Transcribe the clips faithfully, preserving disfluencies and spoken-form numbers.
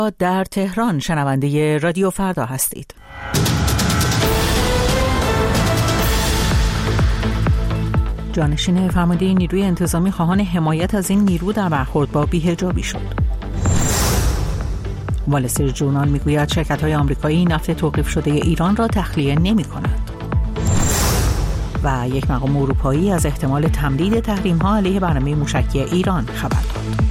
در تهران شنونده رادیو فردا هستید. جانشین فرمانده نیروی انتظامی خواهان حمایت از این نیرو در برخورد با بی‌حجابی شد. وال استریت ژورنال میگوید شرکت‌های آمریکایی نفت توقیف شده ایران را تخلیه نمی‌کنند. و یک مقام اروپایی از احتمال تمدید تحریم‌ها علیه برنامه موشکی ایران خبر داد.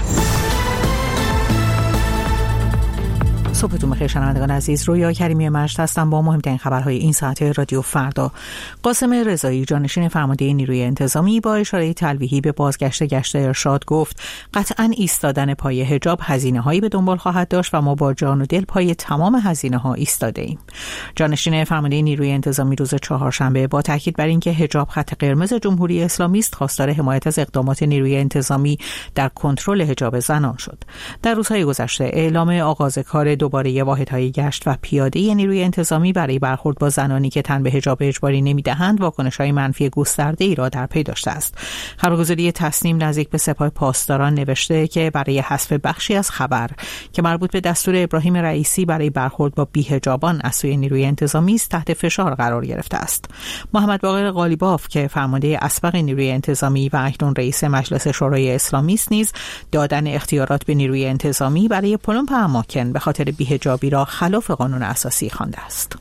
صبحتون بخیر شنوندگان عزیز، رویا کریمی مجد هستم با مهمترین خبرهای این ساعت رادیو فردا. قاسم رضایی جانشین فرمانده نیروی انتظامی با اشاره تلویحی به بازگشت گشت ارشاد گفت قطعاً ایستادن پای حجاب هزینه‌هایی به دنبال خواهد داشت و ما با جان و دل پای تمام هزینه‌ها ایستاده ایم. جانشین فرمانده نیروی انتظامی روز چهارشنبه با تاکید بر اینکه حجاب خط قرمز جمهوری اسلامی است خواستار حمایت از اقدامات نیروی انتظامی در کنترل حجاب زنان شد. در روزهای گذشته اعلام آغاز کار دوباره واحدهای گشت و پیاده نیروی انتظامی برای برخورد با زنانی که تن به حجاب اجباری نمی‌دهند واکنش‌های منفی گسترده‌ای را در پی داشته است. خبرگزاری تصنیم نزدیک به سپاه پاسداران نوشته که برای حذف بخشی از خبر که مربوط به دستور ابراهیم رئیسی برای برخورد با بی‌حجابان از سوی نیروی انتظامی است تحت فشار قرار گرفته است. محمد باقر قالیباف که فرمانده اسبق نیروی انتظامی و اکنون رئیس مجلس شورای اسلامی است نیز دادن اختیارات به نیروی انتظامی برای پلمپ اماکن به خاطر بی‌حجابی را خلاف قانون اساسی خوانده است.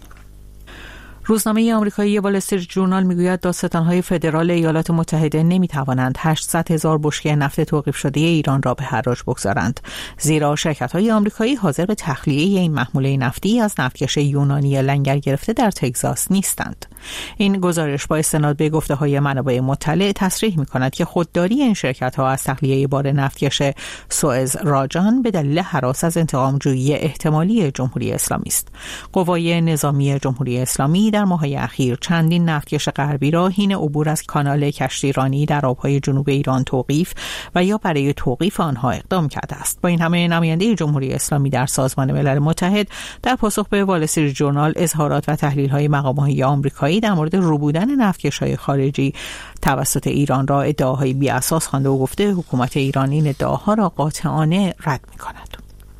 روزنامه آمریکایی وال استریت ژورنال میگوید دادستان‌های فدرال ایالات متحده نمی‌توانند هشتصد هزار بشکه نفت توقیف شده ایران را به حراج بگذارند، زیرا شرکت‌های آمریکایی حاضر به تخلیه این محموله نفتی از نفتکش یونانی لنگر گرفته در تگزاس نیستند. این گزارش با استناد به گفته‌های منابع مطلع تصریح می‌کند که خودداری این شرکت‌ها از تخلیه بار نفتکش سوئز راجان به دلیل هراس از انتقام‌جویی احتمالی جمهوری اسلامی است. قوای نظامی جمهوری اسلامی در ماه‌های اخیر چندین نفتکش غربی را حین عبور از کانال کشتیرانی در آب‌های جنوب ایران توقیف و یا برای توقیف آنها اقدام کرده است. با این همه نماینده جمهوری اسلامی در سازمان ملل متحد در پاسخ به وال استریت ژورنال اظهارات و تحلیل‌های مقام‌های آمریکایی در مورد ربودن نفتکش‌های خارجی توسط ایران را ادعاهای بی‌اساس خوانده و گفته حکومت ایران این ادعاها را قاطعانه رد می‌کند.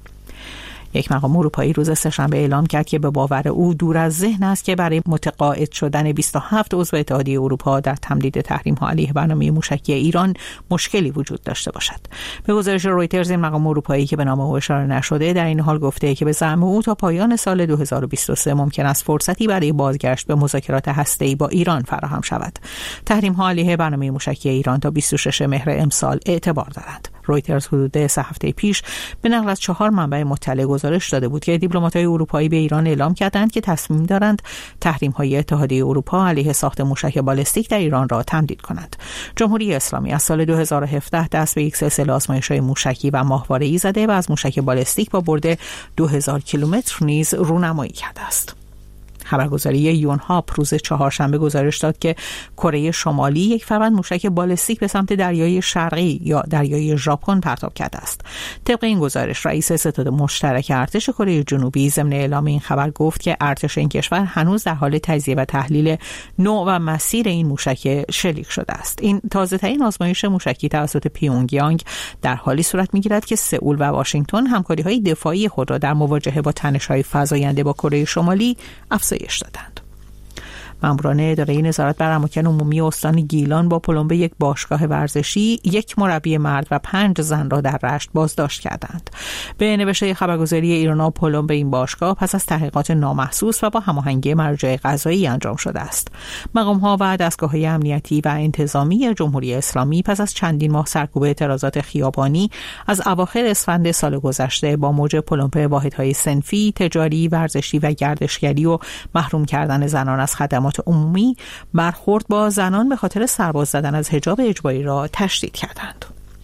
یک مقام اروپایی روز سه‌شنبه اعلام کرد که به باور او دور از ذهن است که برای متقاعد شدن بیست و هفت عضو اتحادیه اروپا در تمدید تحریم‌ها علیه برنامه موشکی ایران مشکلی وجود داشته باشد. به گزارش رویترز این مقام اروپایی که به نام او اشاره نشده در این حال گفته که به زعم او تا پایان سال دو هزار و بیست و سه ممکن است فرصتی برای بازگشت به مذاکرات هسته‌ای با ایران فراهم شود. تحریم‌ها علیه برنامه موشکی ایران تا بیست و شش مهر امسال اعتبار دارند. رویترز حدود سه هفته پیش به نقل از چهار منبع مطلع گزارش داده بود که دیپلمات‌های اروپایی به ایران اعلام کردند که تصمیم دارند تحریم‌های اتحادیه اروپا علیه ساخت موشک بالستیک در ایران را تمدید کنند. جمهوری اسلامی از سال دو هزار و هفده دست به یک سلسله آزمایش‌های موشکی و ماهواره‌ای زده و از موشک بالستیک با برد دو هزار کیلومتر نیز رونمایی کرده است. خبرگزاری یونهاپ روز چهارشنبه گزارش داد که کره شمالی یک فروند موشک بالستیک به سمت دریای شرقی یا دریای ژاپن پرتاب کرده است. طبق این گزارش رئیس ستاد مشترک ارتش کره جنوبی ضمن اعلام این خبر گفت که ارتش این کشور هنوز در حال تجزیه و تحلیل نوع و مسیر این موشک شلیک شده است. این تازه‌ترین آزمایش موشکی توسط پیونگیانگ در حالی صورت می‌گیرد که سئول و واشنگتن همکاری‌های دفاعی خود را در مواجهه با تنش‌های فزاینده با کره شمالی افزایش دادند. ماموران اداره نظارت بر اماکن عمومی استان گیلان با پلمب یک باشگاه ورزشی یک مربی مرد و پنج زن را در رشت بازداشت کردند. به نوشته خبرگزاری ایرنا پلمب این باشگاه پس از تحقیقات نامحسوس و با هماهنگی مرجع قضایی انجام شده است. مقام‌ها و دستگاه‌های امنیتی و انتظامی جمهوری اسلامی پس از چندین ماه سرکوب اعتراضات خیابانی از اواخر اسفند سال گذشته با موج پلمب واحدهای صنفی، تجاری، ورزشی و گردشگری و محروم کردن زنان از خدمات عمومی برخورد با زنان به خاطر سرباز زدن از حجاب اجباری را تشدید کردند.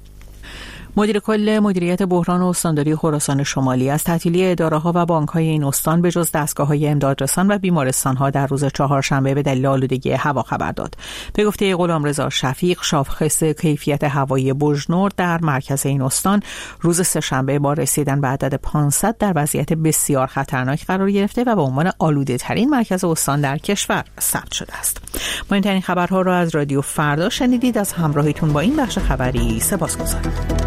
مدیر کل مدیریت بحران و استانداری خراسان شمالی از تعطیلی اداره‌ها و بانک‌های این استان به جز دستگاه‌های امدادرسان و بیمارستان‌ها در روز چهارشنبه به دلیل آلودگی هوا خبر داد. به گفته غلامرضا شفیق، شاخص کیفیت هوایی بوجنور در مرکز این استان روز سه‌شنبه با رسیدن به عدد پانصد در وضعیت بسیار خطرناک قرار گرفته و به عنوان آلوده‌ترین مرکز استان در کشور ثبت شده است. مهمترین خبرها را از رادیو فردا شنیدید. از همراهیتون با این بخش خبری سپاسگزارم.